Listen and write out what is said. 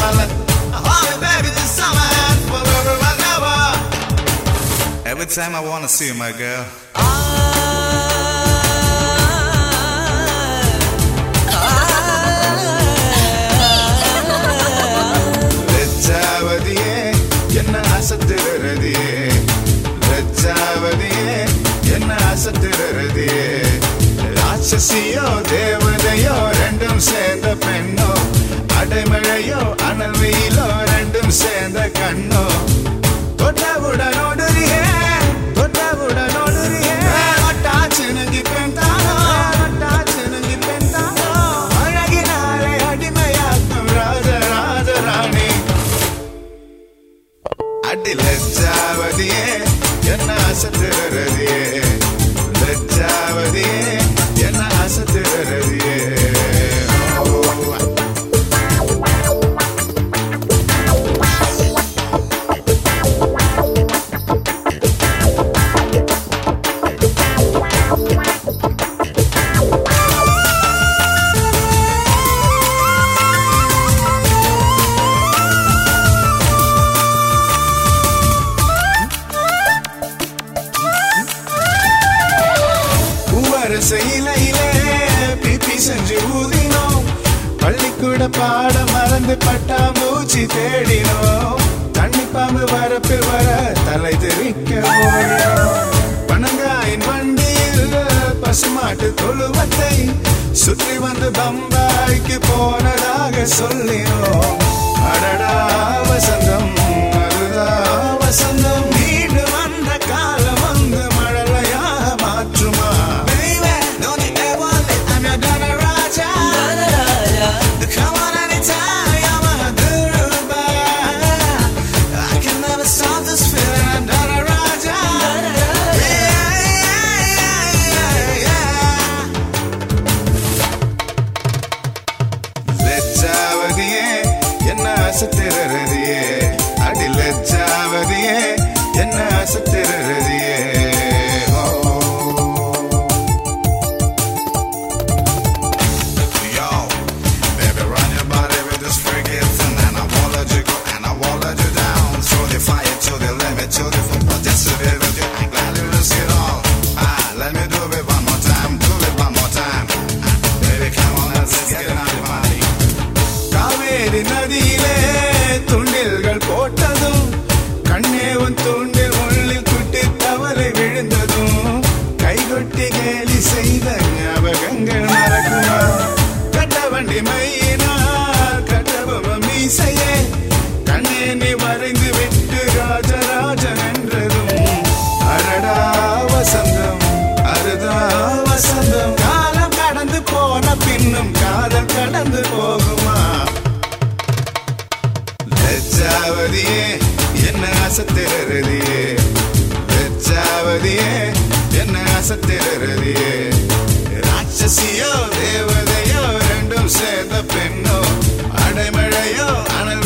summer. Hold me, baby, this summer and forever and ever. Every time I wanna see you, my girl. லஜ்ஜாவதியே என்ன அசத்துறதியே, லஜ்ஜாவதியே என்ன அசத்துறதியே. ராட்சசியோ தேவதையோ ரெண்டும் சேர்ந்த பெண்ணோ, அடைமழையோ அனல் வெயிலோ ரெண்டும் சேர்ந்த கண்ணோ. தொட்டவுடன் ஓடுறியே, தொட்டவுடன் ஓடுறியே. ஒட்டாச்சு நங்கி பெண்தானோ, ஒட்டாச்சு நங்கி பெண்தானோ. அழகினாலே அடிமையாக்கும் ராஜராஜராணி. அடி லஜ்ஜாவதியே என்ன அசத்துறதியே, லஜ்ஜாவதியே என்ன அசத்துறதியே. செய்யிலே பிபி செஞ்சு ஊதினோம், பள்ளிக்கூட பாட மறந்து பட்டாம்பூச்சி தேடினோம். தண்ணி பாம்பு வரப்பில் வர தலை தெரிக்க ஓடினோம். பனங்காயின் வண்டியில் பசுமாட்டு தொழுவத்தை சுற்றி வந்து பம்பாய்க்கு போனதாக சொல்லினோம். அடடா வசந்தம், அதுதா வசந்தம். வீடு வந்த காலம் வந்து மழலையாக மாற்றுமா. லஜ்ஜாவதியே என்ன அசத்துறதியே, அடி லஜ்ஜாவதியே என்ன அசத்துறதியே. Yo, baby, run your body with this freaking, and I won't let you go, and I won't let you down. So the fire to the limit, to the full potential with you. I'm glad you risk it all. Let me do it one more time, do it one more time. Baby, come on, let's get it out of body. Kaveri நதியிலே துண்டில்கள் போட்டதும், கண்ணே உன் தூண்டில் முள்ளில் குட்டி தவறி விழுந்ததும், கைகொட்டி கேலி செய்த ஞாபகங்கள் மறக்குமா. கட்ட வண்டி மையினார் கட்டபொம்ம மீசையே, கண்ணே நீ வரைந்து விட்டு ராஜராஜன் என்றதும். அடடா வசந்தம், அருதா வசந்தம். காலம் கடந்து போன பின்னும் காதல் கடந்து போகுமா. லஜ்ஜாவதியே என்ன அசத்துறதியே, லஜ்ஜாவதியே என்ன அசத்துறதியே. ராட்சசியோ தேவதையோ ரெண்டும் சேர்ந்த பெண்ணோ, அடைமழையோ அனல்